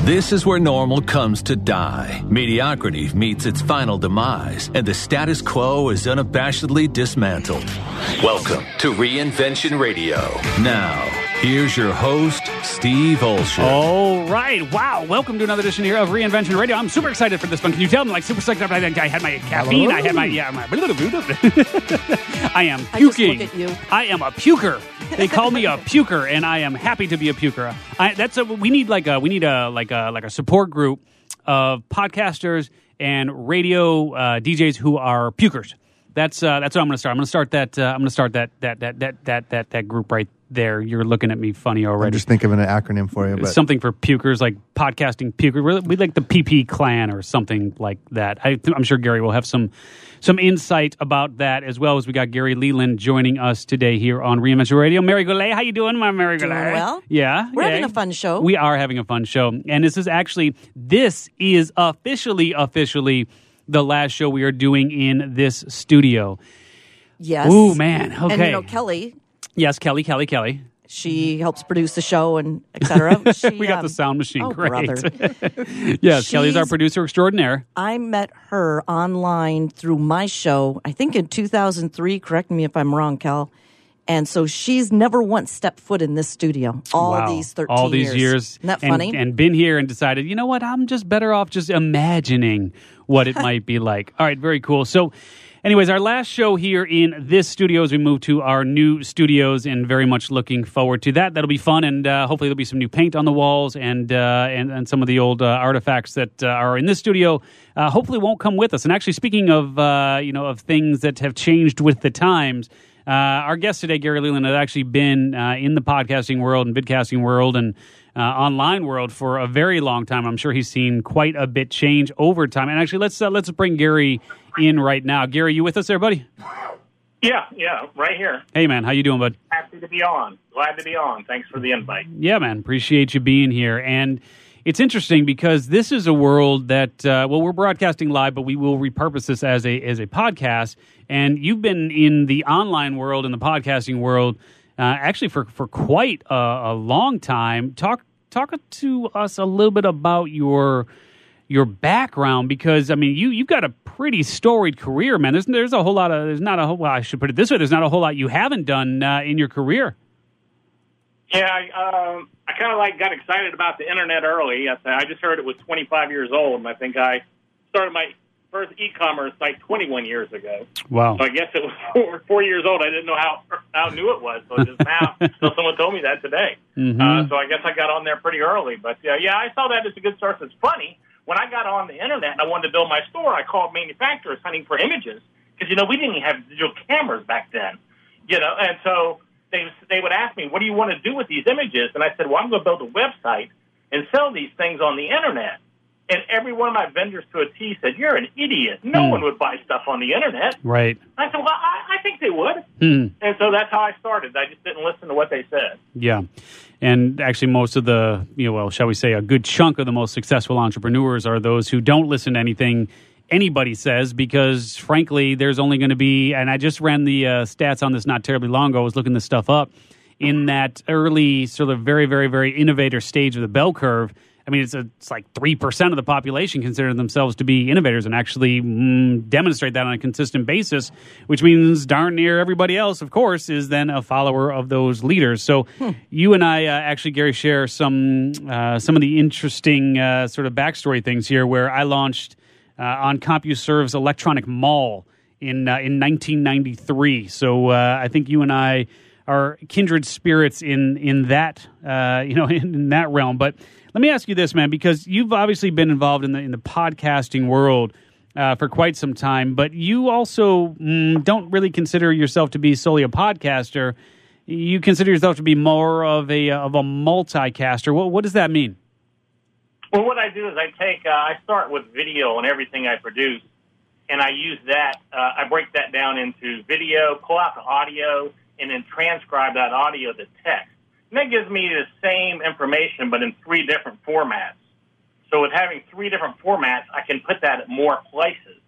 This is where normal comes to die. Mediocrity meets its final demise, and the status quo is unabashedly dismantled. Welcome to Reinvention Radio. Now, here's your host, Steve Olsher. All right. Wow. Welcome to another edition here of Reinvention Radio. I'm super excited for this one. Can you tell I'm like super excited? I had my caffeine. I had my I am puking. I just look at you. I am a puker. They call me a puker, and I am happy to be a puker. We need a support group of podcasters and radio DJs who are pukers. That's what I'm going to start. I'm going to start that group right there. You're looking at me funny already. I'm just thinking of an acronym for you. But something for pukers, like podcasting pukers. We like the PP clan or something like that. I'm sure Gary will have some insight about that, as well as we got Gary Leland joining us today here on Reinvention Radio. Mary Goulet, how you doing, my Mary Goulet? Doing well. Yeah. We're having a fun show. We are having a fun show. And this is officially the last show we are doing in this studio. Yes. Ooh, man. Okay. And Kelly. Yes, Kelly. She helps produce the show and et cetera. We got the sound machine. Oh, great. brother. Yes, Kelly's our producer extraordinaire. I met her online through my show, I think in 2003. Correct me if I'm wrong, Kel. And so she's never once stepped foot in this studio these 13 years. All these years. Isn't that funny? And been here and decided, you know what, I'm just better off just imagining what it might be like. All right, very cool. So anyways, our last show here in this studio as we move to our new studios, and very much looking forward to that. That'll be fun, and hopefully there'll be some new paint on the walls and some of the old artifacts that are in this studio hopefully won't come with us. And actually, speaking of of things that have changed with the times, our guest today, Gary Leland, has actually been in the podcasting world and vidcasting world and online world for a very long time. I'm sure he's seen quite a bit change over time. And actually, let's bring Gary in right now. Gary, you with us there, buddy? Yeah, right here. Hey, man, how you doing, bud? Happy to be on. Glad to be on. Thanks for the invite. Yeah, man, appreciate you being here. And it's interesting because this is a world that, we're broadcasting live, but we will repurpose this as a podcast. And you've been in the online world, in the podcasting world, actually for quite a long time. Talk to us a little bit about your background, because I mean you've got a pretty storied career, man. There's a whole lot of I should put it this way, there's not a whole lot you haven't done in your career. Yeah, I kind of got excited about the internet early. I just heard it was 25 years old, and I think I started my first e-commerce site 21 years ago. Wow. So I guess it was 4 years old. I didn't know how new it was. So just now, so someone told me that today. Mm-hmm. So I guess I got on there pretty early. But yeah, I saw that as a good source. It's funny. When I got on the internet and I wanted to build my store, I called manufacturers hunting for images because, we didn't even have digital cameras back then, and so they would ask me, what do you want to do with these images? And I said, well, I'm going to build a website and sell these things on the internet. And every one of my vendors to a T said, you're an idiot. No one would buy stuff on the internet. Right. I said, well, I think they would. And so that's how I started. I just didn't listen to what they said. Yeah. And actually most of the, shall we say, a good chunk of the most successful entrepreneurs are those who don't listen to anything anybody says, because, frankly, there's only going to be, and I just ran the stats on this not terribly long ago. I was looking this stuff up. In that early sort of very, very, very innovator stage of the bell curve, I mean, it's like 3% of the population consider themselves to be innovators and actually demonstrate that on a consistent basis, which means darn near everybody else, of course, is then a follower of those leaders. So you and I actually, Gary, share some of the interesting sort of backstory things here, where I launched on CompuServe's Electronic Mall in 1993. So I think you and I are kindred spirits in that in that realm. But let me ask you this, man, because you've obviously been involved in the podcasting world for quite some time, but you also don't really consider yourself to be solely a podcaster. You consider yourself to be more of a multicaster. What does that mean? Well, what I do is I start with video and everything I produce, and I use that. I break that down into video, pull out the audio, and then transcribe that audio to text. And that gives me the same information, but in 3 different formats. So with having 3 different formats, I can put that at more places.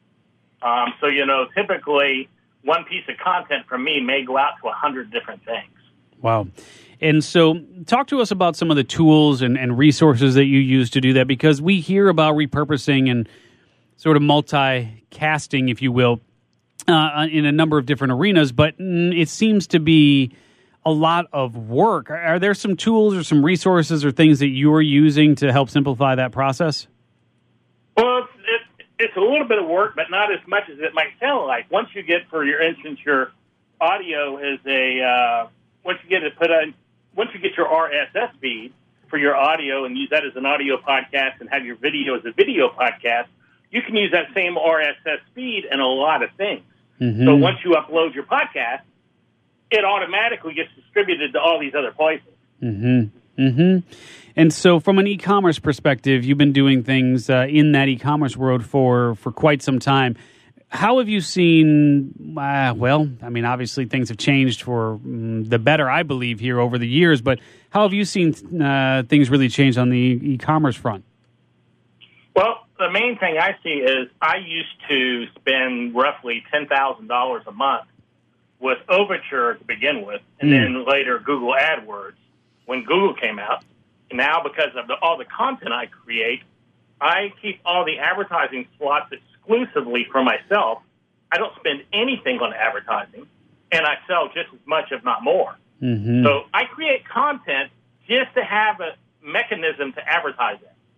So, typically one piece of content from me may go out to 100 different things. Wow. And so talk to us about some of the tools and resources that you use to do that, because we hear about repurposing and sort of multicasting, if you will, in a number of different arenas, but it seems to be a lot of work. Are there some tools or some resources or things that you're using to help simplify that process? Well, it's a little bit of work, but not as much as it might sound like. Once you get, for your instance, your audio is once you get your RSS feed for your audio and use that as an audio podcast and have your video as a video podcast, you can use that same RSS feed in a lot of things. Mm-hmm. So once you upload your podcast, it automatically gets distributed to all these other places. Mm-hmm. Mm-hmm. And so from an e-commerce perspective, you've been doing things in that e-commerce world for quite some time. How have you seen, obviously things have changed for the better, I believe, here over the years, but how have you seen things really change on the e-commerce front? Well, the main thing I see is I used to spend roughly $10,000 a month with Overture to begin with, and then later Google AdWords when Google came out. And now, because of all the content I create, I keep all the advertising slots exclusively for myself. I don't spend anything on advertising, and I sell just as much, if not more. Mm-hmm. So I create content just to have a mechanism to advertise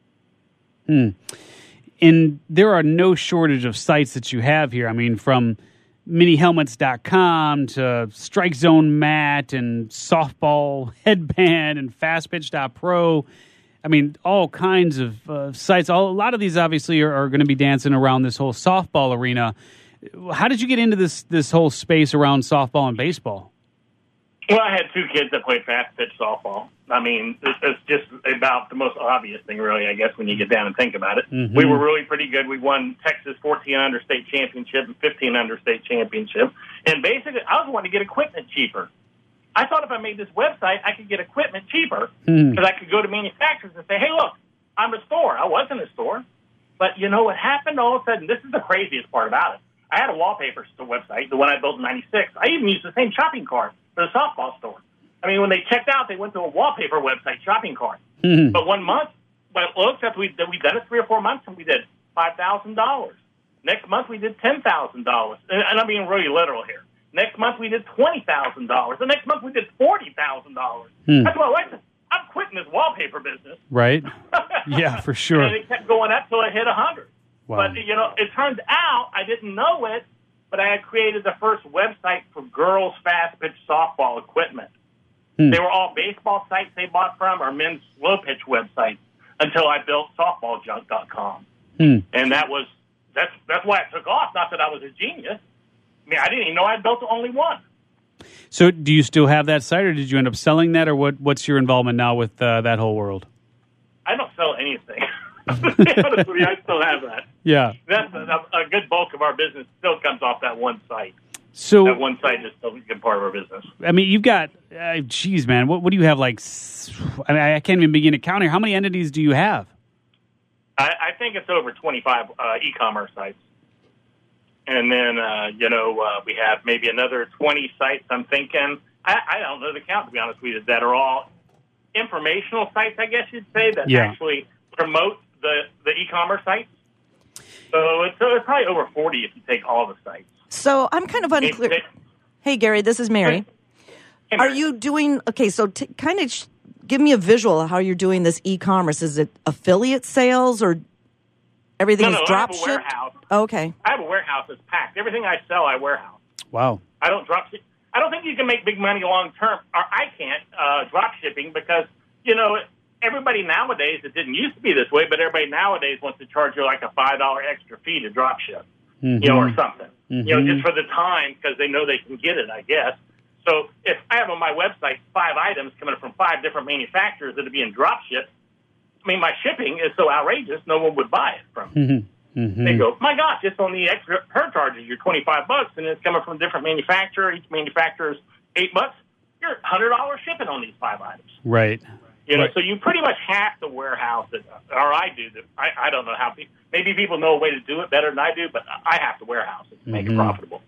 it. And there are no shortage of sites that you have here. I mean, from minihelmets.com to Strike Zone Mat and Softball Headband and FastPitch.pro. I mean, all kinds of sites. A lot of these obviously are going to be dancing around this whole softball arena. How did you get into this whole space around softball and baseball? Well, I had two kids that played fast pitch softball. I mean, it's just about the most obvious thing, really, I guess, when you get down and think about it. Mm-hmm. We were really pretty good. We won Texas 14 under state championship and 15 under state championship. And basically, I was wanting to get equipment cheaper. I thought if I made this website, I could get equipment cheaper because I could go to manufacturers and say, hey, look, I'm a store. I wasn't a store. But you know what happened? All of a sudden, this is the craziest part about it. I had a wallpaper website, the one I built in 96. I even used the same shopping cart for the softball store. I mean, when they checked out, they went to a wallpaper website shopping cart. Mm-hmm. But 1 month, well, it looks like we've done it 3 or 4 months, and we did $5,000. Next month, we did $10,000. And I'm being really literal here. Next month, we did $20,000. The next month, we did $40,000. That's what I'm quitting this wallpaper business. Right. Yeah, for sure. And it kept going up till it hit 100. Wow. But, it turns out, I didn't know it, but I had created the first website for girls' fast-pitch softball equipment. They were all baseball sites they bought from or men's slow-pitch websites until I built softballjunk.com. And that's why it took off, not that I was a genius. I mean, I didn't even know I built only one. So do you still have that site, or did you end up selling that, or what's your involvement now with that whole world? I don't sell anything. To be honest with you, I still have that. Yeah. That's a good bulk of our business still comes off that one site. So that one site is still a good part of our business. I mean, you've got, geez, man, what do you have? Like, I mean, I can't even begin to count here. How many entities do you have? I think it's over 25 e-commerce sites. And then, we have maybe another 20 sites, I'm thinking. I don't know the count, to be honest with you, that are all informational sites, I guess you'd say, that actually promote the e-commerce sites. So it's probably over 40 if you take all the sites. So I'm kind of unclear. Hey, Gary, this is Mary. Hey, Mary. Are you doing, okay, so kind of give me a visual of how you're doing this e-commerce. Is it affiliate sales or everything is drop shipped? I have a warehouse. Okay. I have a warehouse that's packed. Everything I sell, I warehouse. Wow. I don't drop ship. I don't think you can make big money long term, or I can't drop shipping because, everybody nowadays, it didn't used to be this way, but everybody nowadays wants to charge you like a $5 extra fee to drop ship, or something, just for the time because they know they can get it, I guess. So if I have on my website 5 items coming from 5 different manufacturers that are being drop shipped, I mean, my shipping is so outrageous, no one would buy it from me. They go, my gosh, just on the extra, her charges you're $25, and it's coming from a different manufacturer. Each manufacturer's $8. You're $100 shipping on these 5 items. Right. So you pretty much have to warehouse it, or I do. I don't know how maybe people know a way to do it better than I do, but I have to warehouse it to make it profitable.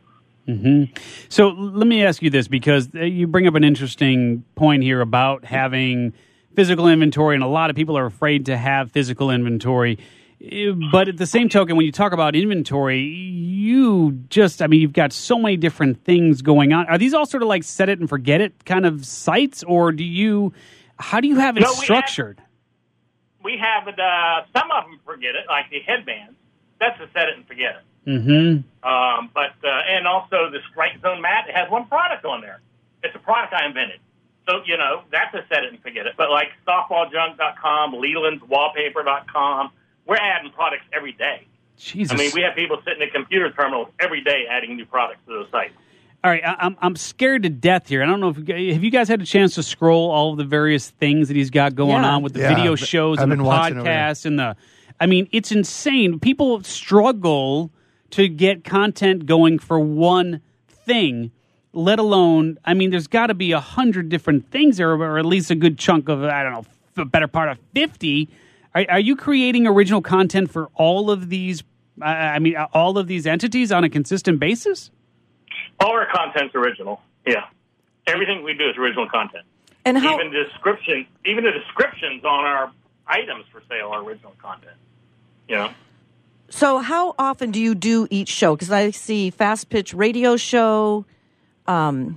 Mm-hmm. So let me ask you this, because you bring up an interesting point here about having physical inventory, and a lot of people are afraid to have physical inventory. But at the same token, when you talk about inventory, you've got so many different things going on. Are these all sort of like set it and forget it kind of sites, or how do you have it structured? We have some of them forget it, like the headbands. That's a set it and forget it. Mm-hmm. And also the Strike Zone mat, it has one product on there. It's a product I invented. So, that's a set it and forget it. But like softballjunk.com, lelandswallpaper.com, we're adding products every day. Jesus. I mean, we have people sitting at computer terminals every day adding new products to those sites. All right, I'm scared to death here. I don't know if have you guys had a chance to scroll all of the various things that he's got going on with the video shows and the podcasts and the. I mean, it's insane. People struggle to get content going for one thing, let alone. I mean, there's got to be 100 different things there, or at least a good chunk of the better part of 50. Are you creating original content for all of these? All of these entities on a consistent basis? All our content's original. Yeah, everything we do is original content. And even the descriptions on our items for sale are original content. So how often do you do each show? Because I see Fast Pitch Radio Show. There's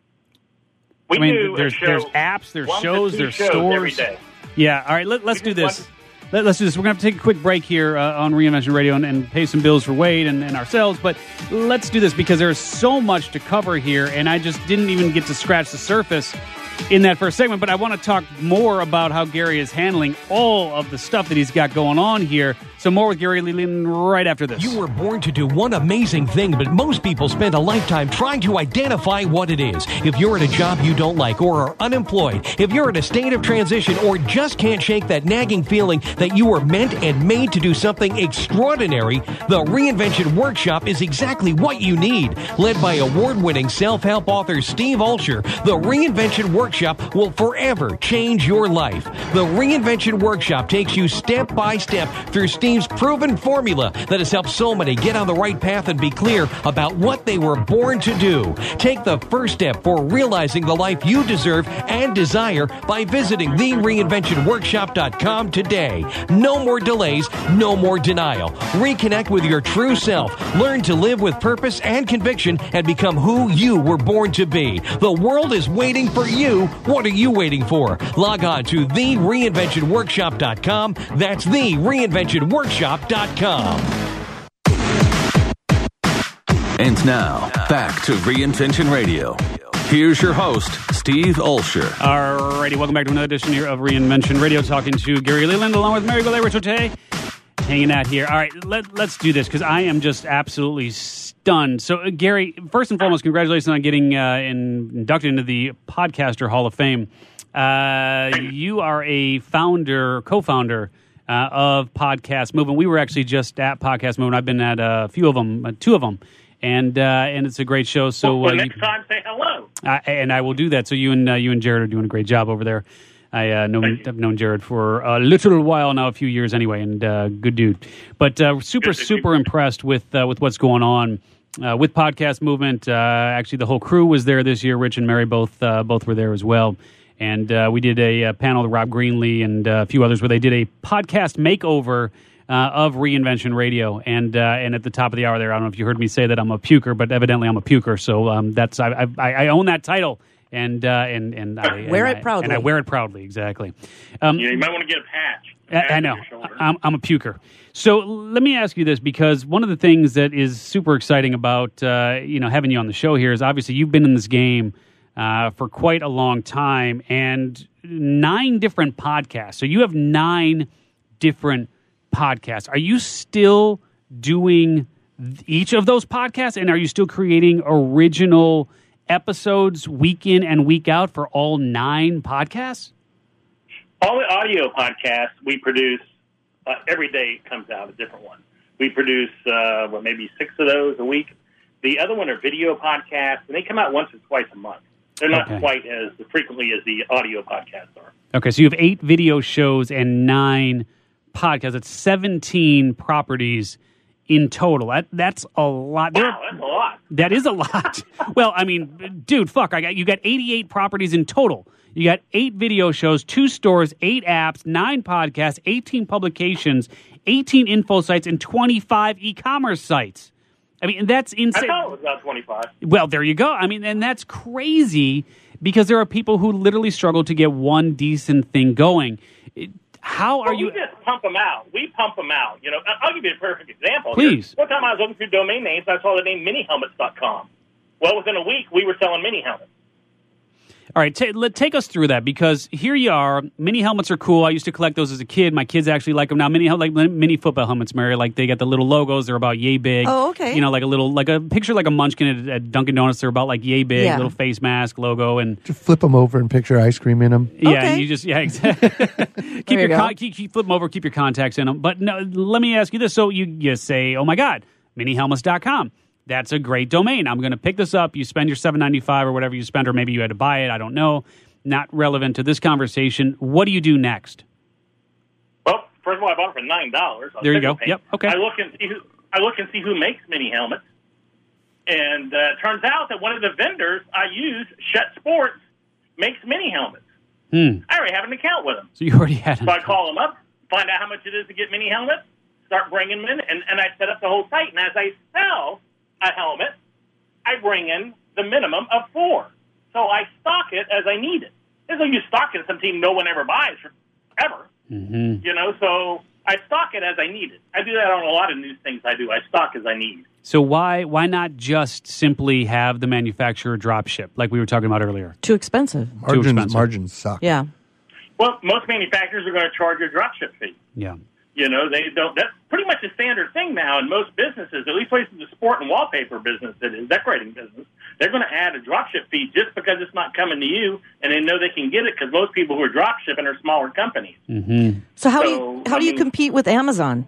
apps, there's shows, there's stores. Every day. Yeah, all right, let's do this. Let's do this. We're going to take a quick break here on Reinvention Radio and pay some bills for Wade and ourselves. But let's do this because there's so much to cover here, and I just didn't even get to scratch the surface in that first segment. But I want to talk more about how Gary is handling all of the stuff that he's got going on here. So more with Gary Leland right after this. You were born to do one amazing thing, but most people spend a lifetime trying to identify what it is. If you're at a job you don't like or are unemployed, if you're in a state of transition or just can't shake that nagging feeling that you were meant and made to do something extraordinary, the Reinvention Workshop is exactly what you need. Led by award-winning self-help author Steve Olsher, the Reinvention Workshop will forever change your life. The Reinvention Workshop takes you step by step through Steve's proven formula that has helped so many get on the right path and be clear about what they were born to do. Take the first step for realizing the life you deserve and desire by visiting thereinventionworkshop.com today. No more delays, no more denial. Reconnect with your true self. Learn to live with purpose and conviction and become who you were born to be. The world is waiting for you. What are you waiting for? Log on to thereinventionworkshop.com. That's thereinventionworkshop.com. And now, back to Reinvention Radio. Here's your host, Steve Olsher. All righty, welcome back to another edition here of Reinvention Radio, talking to Gary Leland along with Mary Golay-Richote, hanging out here. All right, let's do this because I am just absolutely stunned. So, Gary, first and foremost, congratulations on getting inducted into the Podcaster Hall of Fame. You are a co-founder of Podcast Movement. We were actually just at Podcast Movement. I've been at a few of them, two of them, and it's a great show. So next time, say hello. And I will do that. So you and Jared are doing a great job over there. I've known Jared for a little while now, a few years anyway, and good dude. But super impressed with what's going on with Podcast Movement. Actually, the whole crew was there this year. Rich and Mary both were there as well. And we did a panel with Rob Greenlee and a few others where they did a podcast makeover of Reinvention Radio. And at the top of the hour there, I don't know if you heard me say that I'm a puker, but evidently I'm a puker. So that's I own that title, and I wear it proudly. And I wear it proudly, exactly. You might want to get a patch. I know. I'm a puker. So let me ask you this, because one of the things that is super exciting about having you on the show here is obviously you've been in this game for quite a long time, and 9 different podcasts. So you have 9 different podcasts. Are you still doing each of those podcasts, and are you still creating original episodes week in and week out for all 9 podcasts? All the audio podcasts we produce, every day comes out a different one. We produce maybe 6 of those a week. The other one are video podcasts, and they come out once or twice a month. They're not quite as frequently as the audio podcasts are. Okay, so you have 8 video shows and 9 podcasts. That's 17 properties in total. That's a lot. Wow, that's a lot. That is a lot. Well, I mean, dude, fuck. You got 88 properties in total. You got 8 video shows, 2 stores, 8 apps, 9 podcasts, 18 publications, 18 info sites, and 25 e-commerce sites. I mean, that's insane. I thought it was about 25. Well, there you go. I mean, and that's crazy because there are people who literally struggle to get one decent thing going. How are you? We just pump them out. We pump them out. You know, I'll give you a perfect example. Please. One time I was looking through domain names, I saw the name minihelmets.com. Well, within a week, we were selling mini helmets. All right, take us through that, because here you are. Mini helmets are cool. I used to collect those as a kid. My kids actually like them now. Mini football helmets, Mary. Like, they got the little logos. They're about yay big. Oh, okay. You know, like a picture like a munchkin at Dunkin' Donuts. They're about like yay big, Yeah. little face mask logo, and Just flip them over and picture ice cream in them. yeah, Okay. and you just exactly There you go. keep flip them over, keep your contacts in them. But no, let me ask you this: so you say, oh my God, minihelmets.com. That's a great domain. I'm going to pick this up. You spend your $7.95 or whatever you spend, or maybe you had to buy it. I don't know. Not relevant to this conversation. What do you do next? Well, first of all, I bought it for $9. There you go. Yep. Okay. I look and see who makes mini helmets, and turns out that one of the vendors I use, Shet Sports, makes mini helmets. I already have an account with them. So you already had. So I call them up, find out how much it is to get mini helmets, start bringing them in, and I set up the whole site. And as I sell a helmet, I bring in the minimum of 4. So I stock it as I need it. There's no use stocking something no one ever buys ever. Mm-hmm. You know, so I stock it as I need it. I do that on a lot of new things I do. I stock as I need. So why not just simply have the manufacturer drop ship like we were talking about earlier? Too expensive. Margins suck. Yeah. Well, most manufacturers are going to charge a drop ship fee. Yeah. You know, they don't. That's pretty much a standard thing now in most businesses, at least places the sport and wallpaper business that is, decorating business. They're going to add a drop ship fee just because it's not coming to you, and they know they can get it because most people who are drop shipping are smaller companies. Mm-hmm. So how do you compete with Amazon?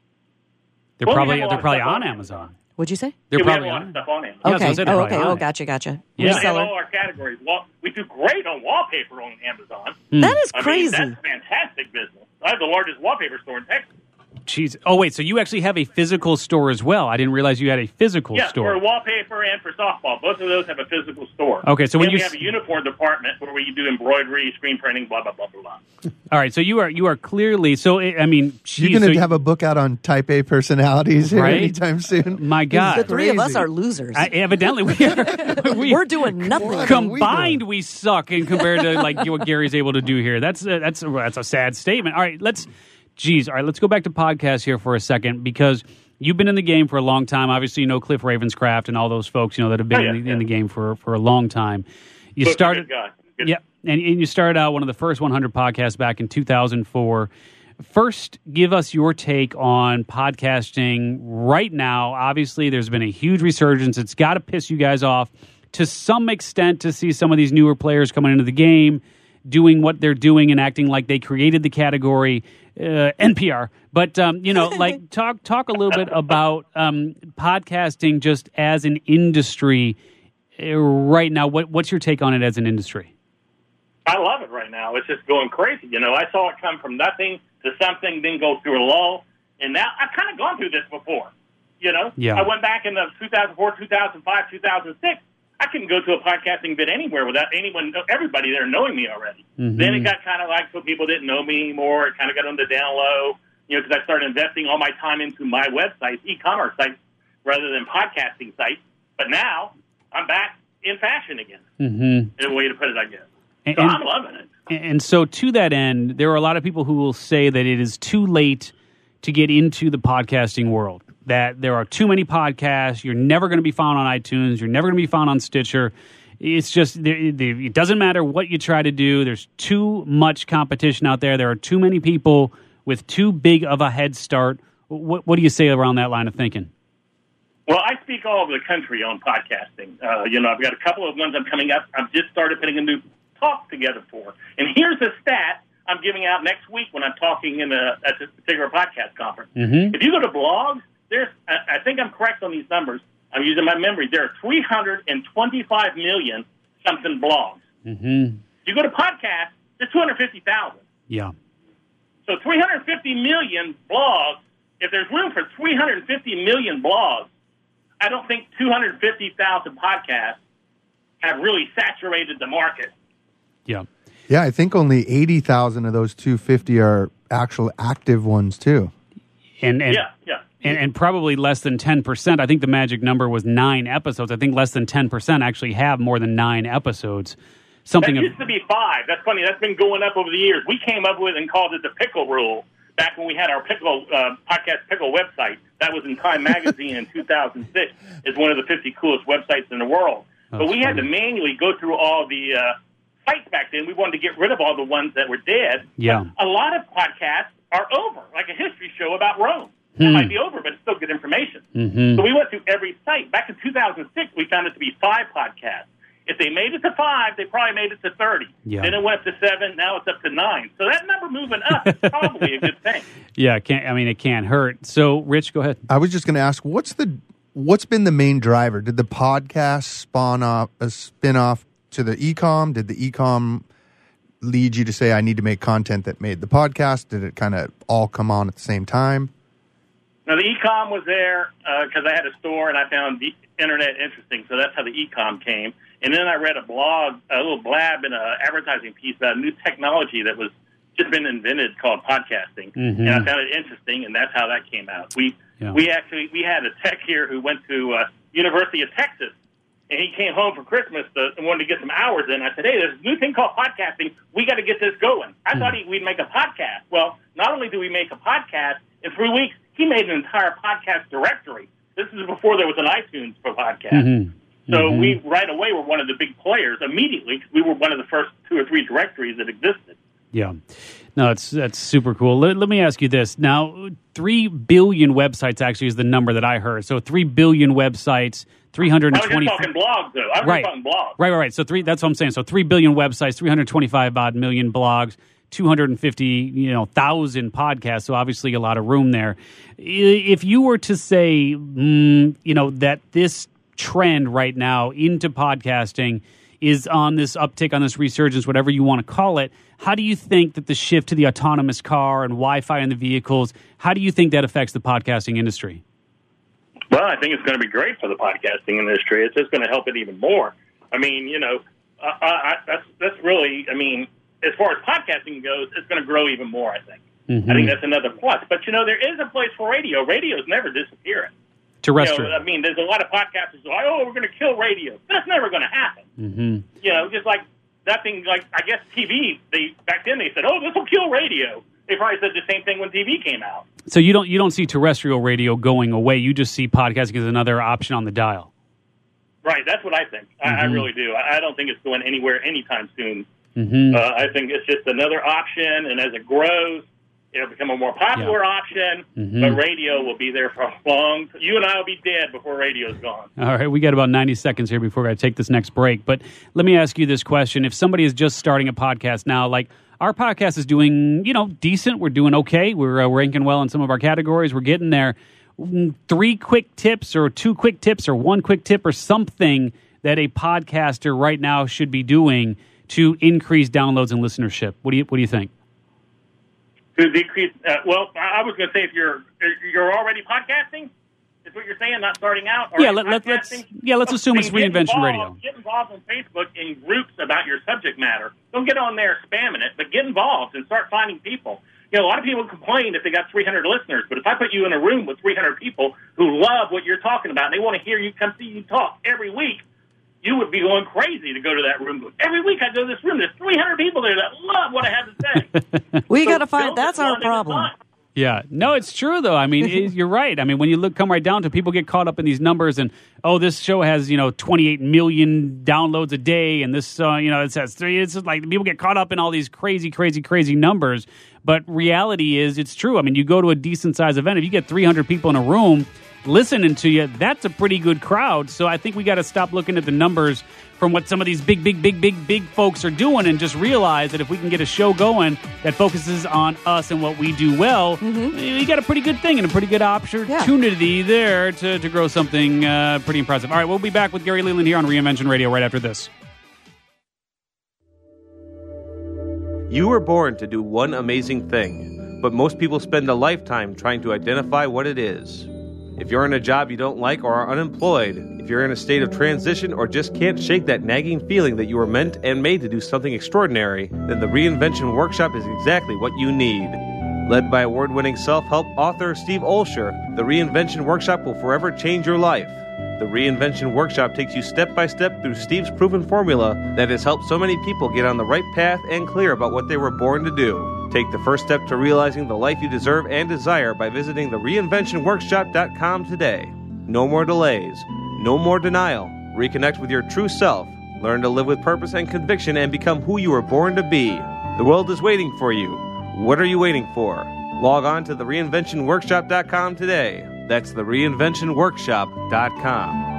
They're Well, we probably have a lot of probably stuff on on Amazon. What'd you say? They're Yeah, we have probably a lot of on. stuff on Amazon. Yeah, that's what I Okay. said, they're Oh, probably okay. on Oh, it. gotcha. Yeah. We have Reseller. all our categories. We do great on wallpaper on Amazon. That is I mean, crazy. that's fantastic business. I have the largest wallpaper store in Texas. Jeez. Oh, wait, so you actually have a physical store as well. I didn't realize you had a physical Yeah, store. for wallpaper and for softball. Both of those have a physical store. Okay, so when and you we have a uniform department where we do embroidery, screen printing, blah, blah, blah, blah, blah. All right, so you are clearly, so I mean, geez, You're going to so have a book out on type A personalities here Right? anytime soon. my The God. three of us crazy. are losers. Evidently, we are. We're doing nothing. Combined, we suck in compared to like what Gary's able to do here. That's a sad statement. All right, let's go back to podcasts here for a second, because you've been in the game for a long time. Obviously, you know Cliff Ravenscraft and all those folks, you know, that have been in the game for a long time. You Cliff's a started, good guy. Good. yeah, and you started out one of the first 100 podcasts back in 2004. First, give us your take on podcasting right now. Obviously, there's been a huge resurgence. It's got to piss you guys off to some extent to see some of these newer players coming into the game, doing what they're doing and acting like they created the category, NPR. But, you know, like talk a little bit about podcasting just as an industry right now. What's your take on it as an industry? I love it right now. It's just going crazy. You know, I saw it come from nothing to something, then go through a lull. And now I've kind of gone through this before. You know, Yeah. I went back in the 2004, 2005, 2006. I couldn't go to a podcasting bit anywhere without everybody there knowing me already. Mm-hmm. Then it got kind of like so people didn't know me anymore. It kind of got on the down low, you know, because I started investing all my time into my websites, e-commerce sites, rather than podcasting sites. But now I'm back in fashion again, in a way to put it, I guess. So I'm loving it. And so to that end, there are a lot of people who will say that it is too late to get into the podcasting world, that there are too many podcasts. You're never going to be found on iTunes. You're never going to be found on Stitcher. It's just, it doesn't matter what you try to do. There's too much competition out there. There are too many people with too big of a head start. What do you say around that line of thinking? Well, I speak all over the country on podcasting. You know, I've got a couple of ones I'm coming up. I've just started putting a new talk together for. And here's a stat I'm giving out next week when I'm talking at this particular podcast conference. Mm-hmm. If you go to blogs, I think I'm correct on these numbers. I'm using my memory. There are 325 million something blogs. Mm-hmm. If you go to podcasts, there's 250,000. Yeah. So 350 million blogs if there's room for 350 million blogs, I don't think 250,000 podcasts have really saturated the market. Yeah. Yeah, I think only 80,000 of those 250 are actual active ones, too. And Yeah. And probably less than 10%. I think the magic number was 9 episodes. I think less than 10% actually have more than 9 episodes. That used to be 5. That's funny. That's been going up over the years. We came up with and called it the pickle rule back when we had our pickle podcast pickle website. That was in Time Magazine in 2006. It's one of the 50 coolest websites in the world. But we had to manually go through all the sites back then. We wanted to get rid of all the ones that were dead. Yeah. But a lot of podcasts are over, like a history show about Rome. It might be over, but it's still good information. Mm-hmm. So we went through every site. Back in 2006, we found it to be 5 podcasts. If they made it to 5, they probably made it to 30. Yeah. Then it went up to 7. Now it's up to 9. So that number moving up is probably a good thing. Yeah, it can't hurt. So, Rich, go ahead. I was just going to ask, what's been the main driver? Did the podcast spin off to the e-com? Did the e-com lead you to say, I need to make content that made the podcast? Did it kind of all come on at the same time? Now, the e-com was there because I had a store and I found the internet interesting. So that's how the e-com came. And then I read a blog, a little blab in an advertising piece about a new technology that was just been invented called podcasting. Mm-hmm. And I found it interesting, and that's how that came out. We had a tech here who went to University of Texas, and he came home for Christmas and wanted to get some hours in. I said, hey, there's a new thing called podcasting. We got to get this going. I thought we'd make a podcast. Well, not only do we make a podcast, in 3 weeks, he made an entire podcast directory. This is before there was an iTunes for podcasts. Mm-hmm. So we right away were one of the big players immediately because we were one of the first 2 or 3 directories that existed. Yeah. No, that's super cool. Let me ask you this. Now, 3 billion websites actually is the number that I heard. So 3 billion websites, 320... I was just talking blogs, though. I was talking blogs. Right. So that's what I'm saying. So 3 billion websites, 325 odd million blogs, 250,000 podcasts. So obviously a lot of room there. If you were to say, that this trend right now into podcasting is on this uptick, on this resurgence, whatever you want to call it, how do you think that the shift to the autonomous car and Wi-Fi in the vehicles, how do you think that affects the podcasting industry? Well, I think it's going to be great for the podcasting industry. It's just going to help it even more. I mean, that's really, as far as podcasting goes, it's going to grow even more, I think. Mm-hmm. I think that's another plus. But, there is a place for radio. Radio's never disappearing. Terrestrial. There's a lot of podcasters who are like, we're going to kill radio. That's never going to happen. Mm-hmm. Just like that thing, like, I guess TV, back then they said, this will kill radio. They probably said the same thing when TV came out. So you don't see terrestrial radio going away. You just see podcasting as another option on the dial. Right. That's what I think. I really do. I don't think it's going anywhere anytime soon. Mm-hmm. I think it's just another option, and as it grows, it'll become a more popular option, but radio will be there for a long time. You and I will be dead before radio's gone. All right, we got about 90 seconds here before I take this next break. But let me ask you this question. If somebody is just starting a podcast now, like our podcast is doing, decent. We're doing okay. We're ranking well in some of our categories. We're getting there. 3 quick tips or 2 quick tips or 1 quick tip or something that a podcaster right now should be doing to increase downloads and listenership. What do you think? To decrease, I was going to say if you're already podcasting, is what you're saying, not starting out. Or let's assume it's Reinvention Radio. Get involved on Facebook in groups about your subject matter. Don't get on there spamming it, but get involved and start finding people. A lot of people complain if they got 300 listeners, but if I put you in a room with 300 people who love what you're talking about and they want to hear you come see you talk every week, you would be going crazy to go to that room. Every week I go to this room. There's 300 people there that love what I have to say. We got to find. That's our problem. Yeah. No, it's true, though. You're right. When you come right down to people get caught up in these numbers and, this show has, 28 million downloads a day and this, it says 3. It's just like people get caught up in all these crazy, crazy, crazy numbers. But reality is it's true. You go to a decent-sized event. If you get 300 people in a room listening to you, that's a pretty good crowd. So I think we got to stop looking at the numbers from what some of these big folks are doing and just realize that if we can get a show going that focuses on us and what we do well, we got a pretty good thing and a pretty good opportunity there to grow something pretty impressive. All right, we'll be back with Gary Leland here on Reinvention Radio right after this. You were born to do one amazing thing. but most people spend a lifetime trying to identify what it is. If you're in a job you don't like or are unemployed, if you're in a state of transition or just can't shake that nagging feeling that you were meant and made to do something extraordinary, then the Reinvention Workshop is exactly what you need. Led by award-winning self-help author Steve Olsher, the Reinvention Workshop will forever change your life. The Reinvention Workshop takes you step by step through Steve's proven formula that has helped so many people get on the right path and clear about what they were born to do. Take the first step to realizing the life you deserve and desire by visiting the reinventionworkshop.com today. No more delays. No more denial. Reconnect with your true self. Learn to live with purpose and conviction and become who you were born to be. The world is waiting for you. What are you waiting for? Log on to the reinventionworkshop.com today. That's the reinventionworkshop.com.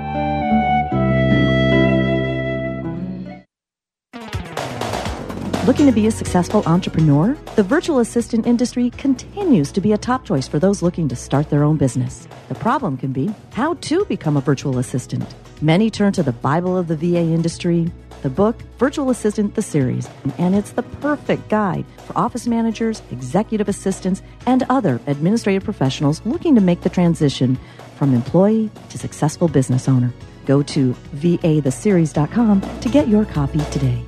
Looking to be a successful entrepreneur? The virtual assistant industry continues to be a top choice for those looking to start their own business. The problem can be how to become a virtual assistant. Many turn to the Bible of the VA industry, the book Virtual Assistant the Series, and it's the perfect guide for office managers, executive assistants, and other administrative professionals looking to make the transition from employee to successful business owner. Go to vatheseries.com to get your copy today.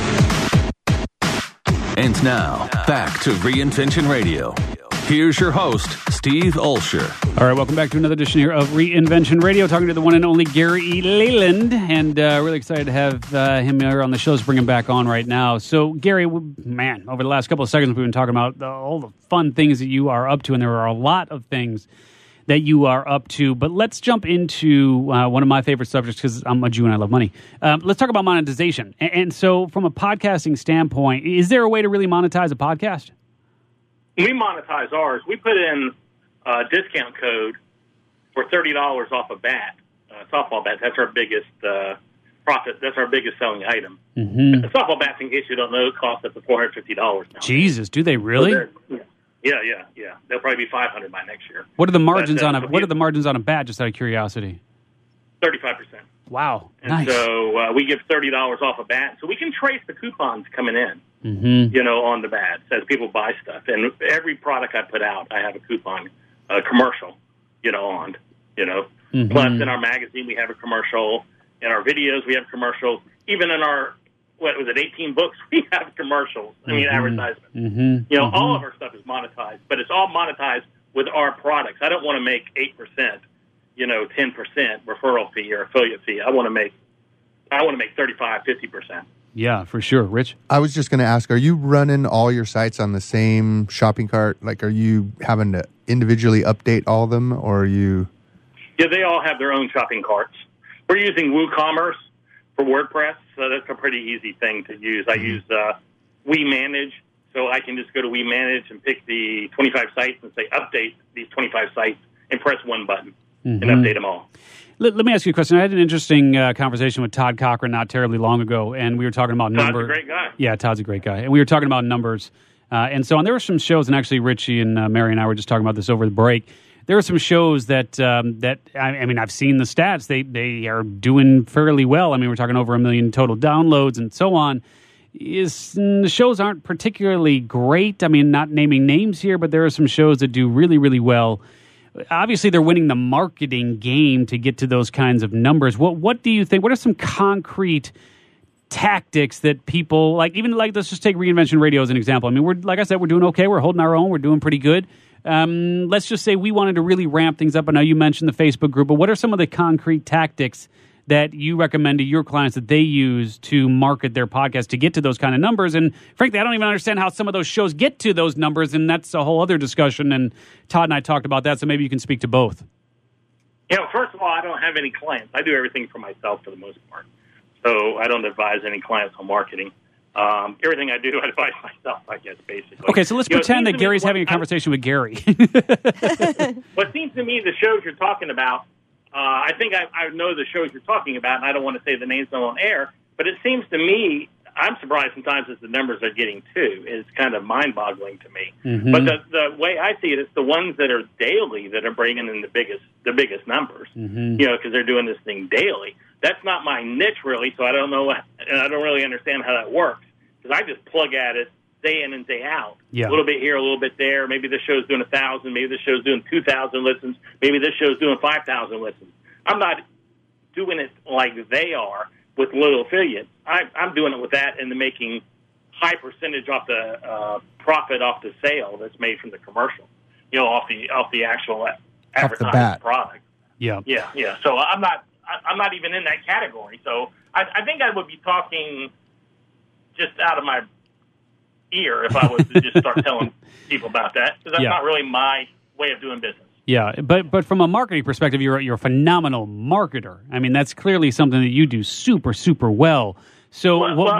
And now, back to Reinvention Radio. Here's your host, Steve Olsher. All right, welcome back to another edition here of Reinvention Radio, talking to the one and only Gary E. Leyland, and really excited to have him here on the show. Let's bring him back on right now. So, Gary, man, over the last couple of seconds, we've been talking about all the fun things that you are up to, and there are a lot of things that you are up to. But let's jump into one of my favorite subjects, because I'm a Jew and I love money. Let's talk about monetization. And so from a podcasting standpoint, is there a way to really monetize a podcast? We monetize ours. We put in a discount code for $30 off a bat, softball bat. That's our biggest profit. That's our biggest selling item. Mm-hmm. Softball bats, in case you don't know, cost up to $450 now. Jesus, do they really? So yeah. They'll probably be $500 by next year. What are the margins on a bat? Just out of curiosity. 35%. Wow, and nice. So we give $30 off a bat, so we can trace the coupons coming in. Mm-hmm. On the bats as people buy stuff. And every product I put out, I have a coupon, a commercial, on. Mm-hmm. Plus, in our magazine, we have a commercial. In our videos, we have commercials. Even in our 18 books, we have commercials. Advertisements. Mm-hmm. All of our stuff is monetized, but it's all monetized with our products. I don't want to make 8%, 10% referral fee or affiliate fee. I want to make 35, 50%. Yeah, for sure. Rich? I was just going to ask, are you running all your sites on the same shopping cart? Like, are you having to individually update all of them, or are you... Yeah, they all have their own shopping carts. We're using WooCommerce for WordPress, so that's a pretty easy thing to use. I use WeManage, so I can just go to WeManage and pick the 25 sites and say, update these 25 sites, and press one button and update them all. Let me ask you a question. I had an interesting conversation with Todd Cochran not terribly long ago, and we were talking about numbers. Todd's a great guy. Yeah, Todd's a great guy. And we were talking about numbers. And so on. There were some shows, and actually Richie and Mary and I were just talking about this over the break. There are some shows that I've seen the stats. They are doing fairly well. We're talking over 1 million total downloads and so on. The shows aren't particularly great. Not naming names here, but there are some shows that do really, really well. Obviously, they're winning the marketing game to get to those kinds of numbers. What do you think? What are some concrete tactics that people let's just take Reinvention Radio as an example. We're, like I said, we're doing okay. We're holding our own. We're doing pretty good. Let's just say we wanted to really ramp things up. I know you mentioned the Facebook group, but what are some of the concrete tactics that you recommend to your clients that they use to market their podcast to get to those kind of numbers? And frankly, I don't even understand how some of those shows get to those numbers, and that's a whole other discussion, and Todd and I talked about that, so maybe you can speak to both. First of all, I don't have any clients. I do everything for myself for the most part, so I don't advise any clients on marketing. Everything I do, I advise myself, I guess, basically. Okay, so let's pretend that Gary's having a conversation with Gary. What seems to me, the shows you're talking about, I think I know the shows you're talking about, and I don't want to say the names on air, but it seems to me, I'm surprised sometimes as the numbers are getting too. It's kind of mind-boggling to me. Mm-hmm. But the way I see it, it's the ones that are daily that are bringing in the biggest numbers, because they're doing this thing daily. That's not my niche, really, so I don't know, and I don't really understand how that works, because I just plug at it day in and day out. Yeah. A little bit here, a little bit there. Maybe this show's doing 1,000. Maybe this show's doing 2,000 listens. Maybe this show's doing 5,000 listens. I'm not doing it like they are with little affiliates. I'm doing it with that and making high percentage off the profit off the sale that's made from the commercial. Off the actual advertising product. Yeah. Yeah. So I'm not even in that category. So I think I would be talking just out of my ear if I was to just start telling people about that, because that's not really my way of doing business. Yeah, but from a marketing perspective, you're a phenomenal marketer. I mean, that's clearly something that you do super, super well. So,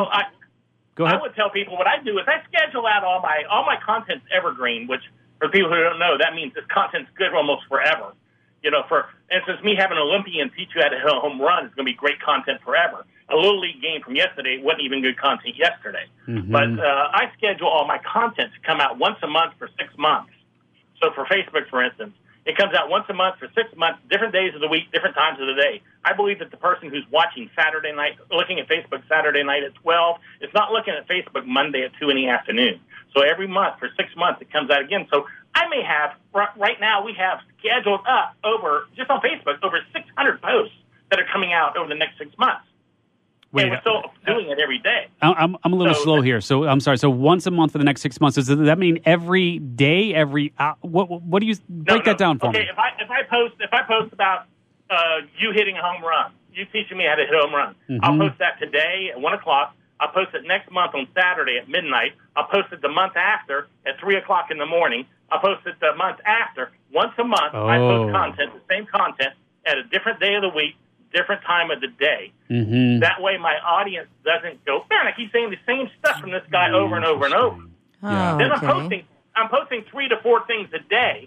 go ahead. I would tell people what I do is I schedule out all my content's evergreen, which for people who don't know, that means this content's good almost forever. For instance, me having an Olympian teach you how to hit a home run is going to be great content forever. A Little League game from yesterday wasn't even good content yesterday. Mm-hmm. But I schedule all my content to come out once a month for 6 months. So for Facebook, for instance, it comes out once a month for 6 months, different days of the week, different times of the day. I believe that the person who's watching Saturday night, looking at Facebook Saturday night at 12, is not looking at Facebook Monday at 2 in the afternoon. So every month for 6 months it comes out again. So I may have, right now we have scheduled up just on Facebook, over 600 posts that are coming out over the next 6 months. Wait, and we're still doing it every day. I'm a little slow here. So I'm sorry. So once a month for the next 6 months. Does that mean every day? What do you break that down for me? Okay, if I post about you hitting a home run, you teaching me how to hit a home run, I'll post that today at 1:00. I'll post it next month on Saturday at midnight. I'll post it the month after at 3:00 in the morning. I'll post it the month after. Once a month, I post content, the same content, at a different day of the week, different time of the day. Mm-hmm. That way my audience doesn't go, man, I keep saying the same stuff from this guy over and over and over. Oh, then okay. I'm posting 3 to 4 things a day.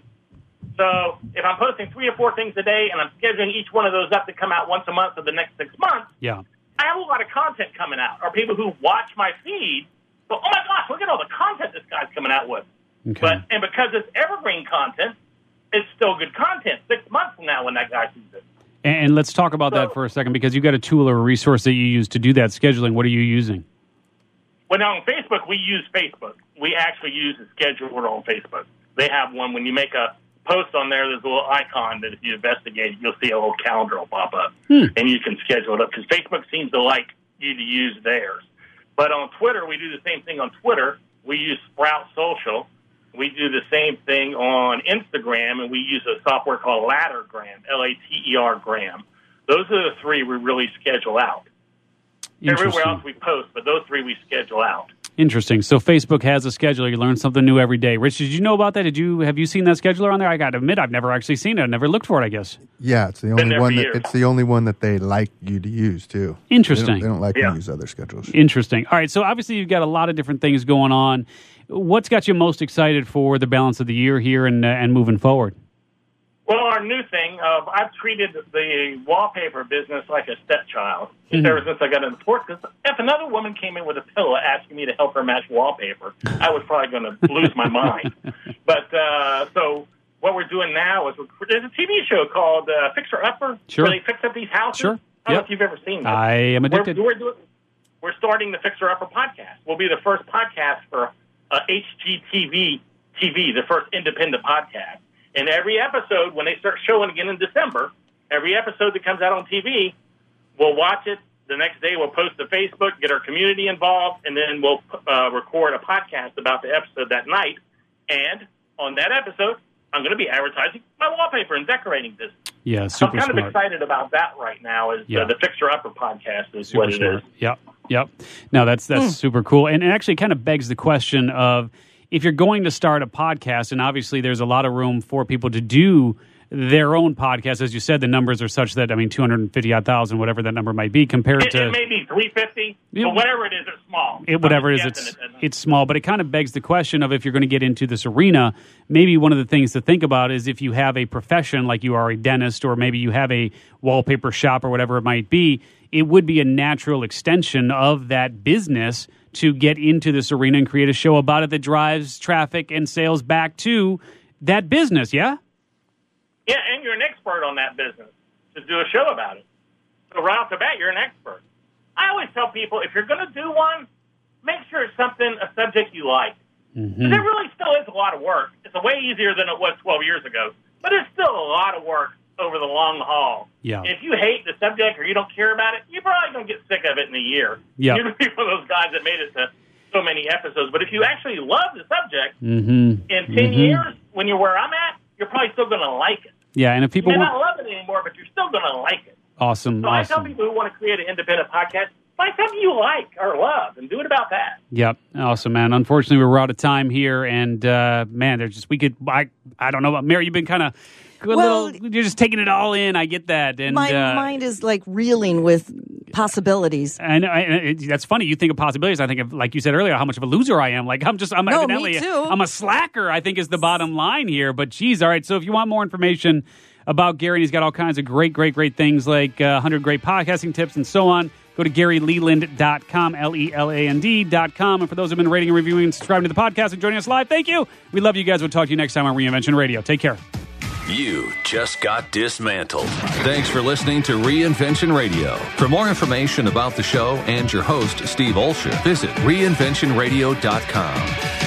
So if I'm posting 3 or 4 things a day and I'm scheduling each one of those up to come out once a month for the next 6 months, I have a lot of content coming out. Or people who watch my feed go, oh my gosh, look at all the content this guy's coming out with. Okay. And because it's evergreen content, it's still good content 6 months from now when that guy sees it. And let's talk about that for a second, because you've got a tool or a resource that you use to do that scheduling. What are you using? Well, now on Facebook, we use Facebook. We actually use a scheduler on Facebook. They have one. When you make a post on there, there's a little icon that if you investigate, you'll see a little calendar will pop up, and you can schedule it up, because Facebook seems to like you to use theirs. But on Twitter, we do the same thing on Twitter. We use Sprout Social. We do the same thing on Instagram, and we use a software called Lattergram, Latergram. Those are the 3 we really schedule out. Everywhere else we post, but those 3 we schedule out. Interesting. So Facebook has a scheduler. You learn something new every day. Rich, did you know about that? Have you seen that scheduler on there? I got to admit, I've never actually seen it. I've never looked for it, I guess. Yeah, it's the only one that they like you to use too. Interesting. They don't like to use other schedules. Interesting. All right, so obviously you've got a lot of different things going on. What's got you most excited for the balance of the year here and moving forward? Well, our new thing, I've treated the wallpaper business like a stepchild ever since I got into sports. Because if another woman came in with a pillow asking me to help her match wallpaper, I was probably going to lose my mind. But so what we're doing now is there's a TV show called Fixer Upper, where they fix up these houses. Sure. I don't know if you've ever seen that. I am addicted. We're starting the Fixer Upper podcast. We'll be the first podcast for HGTV TV, the first independent podcast. And every episode, when they start showing again in December, every episode that comes out on TV, we'll watch it. The next day, we'll post to Facebook, get our community involved, and then we'll record a podcast about the episode that night. And on that episode, I'm going to be advertising my wallpaper and decorating business. Yeah, super smart. I'm kind of excited about that right now. The Fixer Upper podcast is super what it is. Yep. No, that's super cool. And it actually kind of begs the question of, if you're going to start a podcast, and obviously there's a lot of room for people to do their own podcast, as you said, the numbers are such that, 250,000, whatever that number might be, compared to... It may be 350, but whatever it is, it's small. Whatever it is, it's small. But it kind of begs the question of, if you're going to get into this arena, maybe one of the things to think about is if you have a profession, like you are a dentist, or maybe you have a wallpaper shop or whatever it might be, it would be a natural extension of that business to get into this arena and create a show about it that drives traffic and sales back to that business, yeah? Yeah, and you're an expert on that business to do a show about it. So right off the bat, you're an expert. I always tell people, if you're going to do one, make sure it's a subject you like. Mm-hmm. 'Cause it really still is a lot of work. It's way easier than it was 12 years ago, but it's still a lot of work over the long haul. Yeah. If you hate the subject or you don't care about it, you're probably going to get sick of it in a year. Yeah. You're going to be one of those guys that made it to so many episodes. But if you actually love the subject, Mm-hmm. in 10 years, when you're where I'm at, you're probably still going to like it. Yeah, and if people You may want... not love it anymore, but you're still going to like it. Awesome, So I tell awesome. people who want to create an independent podcast, find something you like or love and do it about that. Yep, awesome, man. Unfortunately, we're out of time here, and man, there's just I don't know about Mary. You've been kind of you're just taking it all in. I get that, and My mind is like reeling with possibilities. And that's funny. You think of possibilities. I think of, like you said earlier, how much of a loser I am. Like I'm evidently me too. I'm a slacker, I think is the bottom line here. But geez, all right. So if you want more information about Gary, he's got all kinds of great things like 100 great podcasting tips and so on. Go to GaryLeland.com, LeLand.com. And for those who have been rating and reviewing and subscribing to the podcast and joining us live, thank you. We love you guys. We'll talk to you next time on Reinvention Radio. Take care. You just got dismantled. Thanks for listening to Reinvention Radio. For more information about the show and your host, Steve Olsher, visit reinventionradio.com.